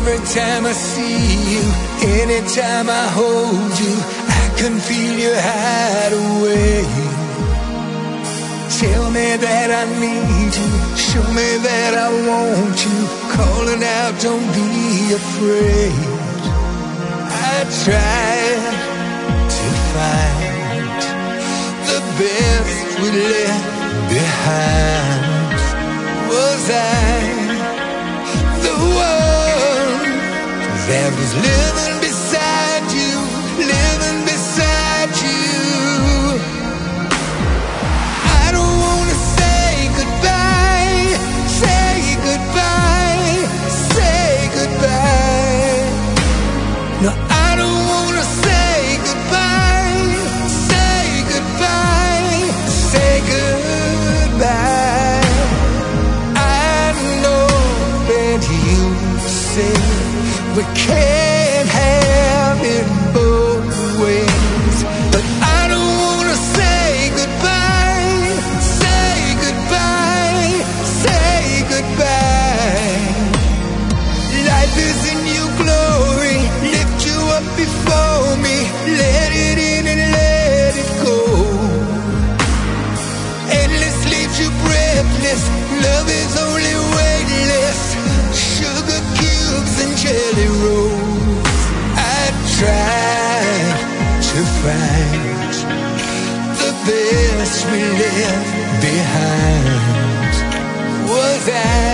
Every time I see you, anytime I hold you, I can feel you hide away. Tell me that I need you, show me that I want you, calling out, don't be afraid. I tried to find the best we left behind. Was I the one that was living beside you, living beside you? I don't wanna say goodbye, say goodbye, say goodbye. No, I don't wanna say goodbye, say goodbye, say goodbye. I know that you say we can't have it both ways, but I don't wanna say goodbye, say goodbye, say goodbye. Life is in your glory, lift you up before me, let it in and let it go. Endless leaves you breathless, love is only weightless, sugar cubes and jelly rolls. I tried to find the best we left behind. Was I